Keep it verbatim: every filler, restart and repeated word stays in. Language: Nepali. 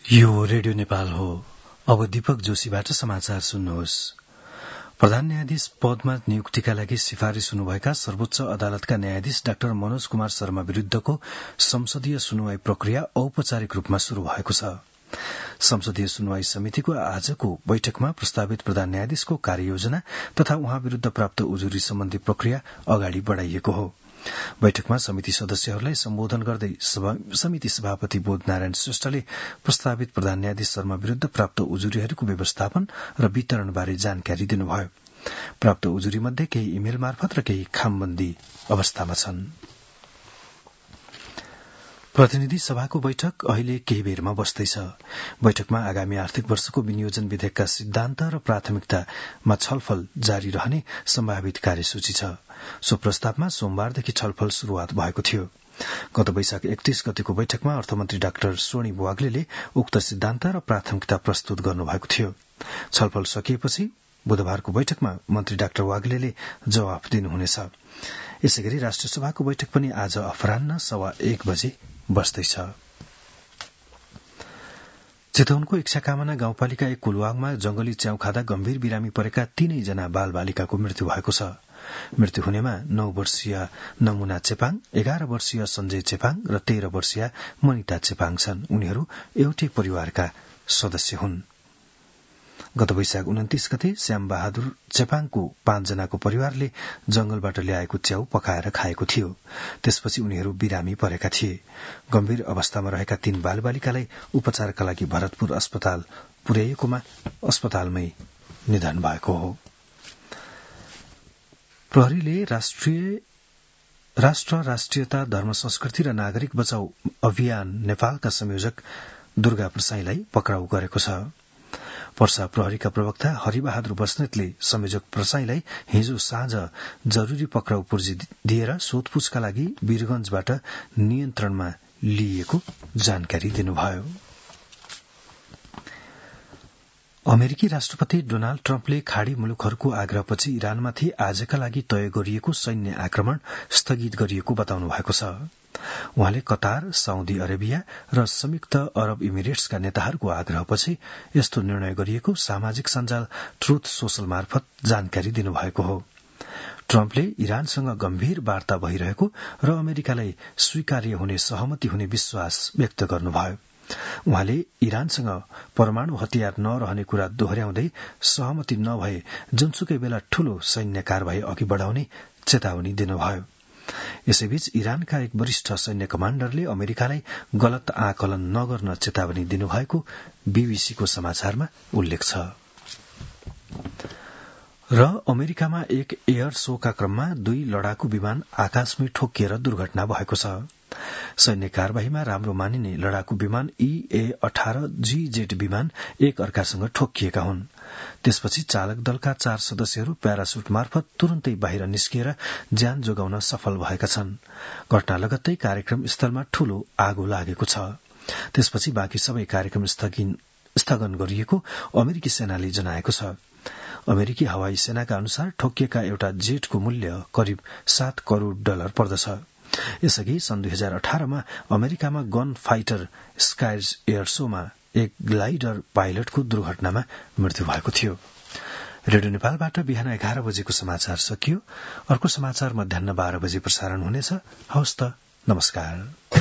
यो रेडियो नेपाल हो। अब दीपक जोशीबाट समाचार सुन्नुहोस्। प्रधान न्यायाधीश पदमा नियुक्तिका लागि सिफारिश हुनुभएका सर्वोच्च अदालतका न्यायाधीश डाक्टर मनोज कुमार शर्मा विरूद्धको संसदीय सुनवाई प्रक्रिया औपचारिक रूपमा शुरू भएको छ। संसदीय सुनवाई समितिको आजको बैठकमा प्रस्तावित प्रधान न्यायाधीशको कार्ययोजना तथा उहाँ विरूद्ध प्राप्त उजुरी सम्बन्धी प्रक्रिया अगाडि बढ़ाइएको हो। बैठकमा समिति सदस्यहरूलाई सम्बोधन गर्दै समिति सभापति बोधनारायण श्रेष्ठले प्रस्तावित प्रधान न्यायाधीश शर्मा विरूद्ध प्राप्त उजुरीहरूको व्यवस्थापन र वितरणबारे जानकारी दिनुभयो। प्राप्त उजुरी मध्ये केही इमेल मार्फत र केही खामबन्दी अवस्थामा छन्। प्रतिनिधि सभाको बैठक अहिले केही बेरमा बस्दैछ। बैठकमा आगामी आर्थिक वर्षको विनियोजन विधेयकका सिद्धान्त र प्राथमिकतामा छलफल जारी रहने सम्भावित कार्यसूची छ। सो प्रस्तावमा सोमबारदेखि छलफल शुरूआत भएको थियो। गत वैशाख एकतीस गतेको बैठकमा अर्थमन्त्री डाक्टर सोनी वाग्लेले उक्त सिद्धान्त र प्राथमिकता प्रस्तुत गर्नुभएको थियो। छलफल सकिएपछि बुधबारको बैठकमा मन्त्री डाक्टर वाग्लेले जवाफ दिनुहुनेछ। यसैगरी राष्ट्रिय सभाको बैठक पनि आज अपराह्न सवा एक बजे बस्दैछ। चितवनको इच्छाकामना गाउँपालिका एक कुलवाङमा जंगली च्याउ खाँदा गम्भीर बिरामी परेका तीनैजना बाल बालिकाको मृत्यु भएको छ। मृत्यु हुनेमा नौ वर्षीय नमुना चेपाङ, एघार वर्षीय सञ्जय चेपाङ र तेह्र वर्षीय मनिता चेपाङ छन्। उनीहरू एउटै परिवारका सदस्य हुन्। गत वैशाख उन्तिस गते श्याम बहादुर चेपाङको पाँचजनाको परिवारले जंगलबाट ल्याएको च्याउ पकाएर खाएको थियो। त्यसपछि उनीहरू बिरामी परेका थिए। गम्भीर अवस्थामा रहेका तीन बालबालिकालाई उपचारका लागि भरतपुर अस्पताल पुर्याइएकोमा अस्पतालमै निधन भएको हो। प्रहरीले राष्ट्रिय राष्ट्र राष्ट्रियता धर्म संस्कृति र नागरिक बचाउ अभियान नेपालका संयोजक दुर्गा प्रसाईलाई पक्राउ गरेको छ। पर्सा प्रहरीका प्रवक्ता हरिबहादुर बस्नेतले संयोजक प्रसाईलाई हिजो साँझ जरूरी पक्राउ पुर्जी दिएर सोधपूछका लागि वीरगंजबाट नियन्त्रणमा लिइएको जानकारी दिनुभयो। अमेरिकी राष्ट्रपति डोनाल्ड ट्रम्पले खाड़ी मुलुकहरूको आग्रहपछि इरानमाथि आजका लागि तय गरिएको सैन्य आक्रमण स्थगित गरिएको बताउनु भएको छ। उहाँले कतार, साउदी अरेबिया र संयुक्त अरब इमिरेट्सका नेताहरूको आग्रहपछि यस्तो निर्णय गरिएको सामाजिक सञ्जाल ट्रुथ सोशल मार्फत जानकारी दिनुभएको हो। ट्रम्पले इरानसँग गम्भीर वार्ता भइरहेको र अमेरिकालाई स्वीकार्य हुने सहमति हुने विश्वास व्यक्त गर्नुभयो। उहाँले इरानसँग परमाणु हतियार नरहने कुरा दोहोर्याउँदै सहमति नभए जुनसुकै बेला ठूलो सैन्य कार्यवाही अघि बढ़ाउने चेतावनी दिनुभयो। यसैबीच इरानका एक वरिष्ठ सैन्य कमाण्डरले अमेरिकालाई गलत आकलन नगर्न चेतावनी दिनुभएको बीबीसीको समाचारमा उल्लेख छ। र अमेरिकामा एक एयर शोका क्रममा दुई लडाकू विमान आकाशमै ठोकिएर दुर्घटना भएको छ। सैन्य कार्यवाहीमा राम्रो मानिने लडाकू विमान ई ए अठारह जी जेट विमान एक अर्कासँग ठोकिएका हुन्। त्यसपछि चालक दलका चार सदस्यहरू प्याराशुट मार्फत तुरन्तै बाहिर निस्किएर ज्यान जोगाउन सफल भएका छन्। घटना लगत्तै कार्यक्रम स्थलमा ठूलो आगो लागेको छ। त्यसपछि बाँकी सबै कार्यक्रम स्थगन गरिएको अमेरिकी सेनाले जनाएको छ। अमेरिकी हवाई सेनाका अनुसार ठोकिएका एउटा जेटको मूल्य करिब सात करोड़ डलर पर्दछ। यसअघि सन् दुई हजार अठारमा अमेरिकामा गन फाइटर स्काइज एयर शोमा एक ग्लाइडर पाइलटको दुर्घटनामा मृत्यु भएको थियो। रेडियो नेपालबाट बिहान एघार बजेको समाचार सकियो। अर्को समाचार मध्याह बाह्र बजे प्रसारण हुनेछ। हवस् त, नमस्कार।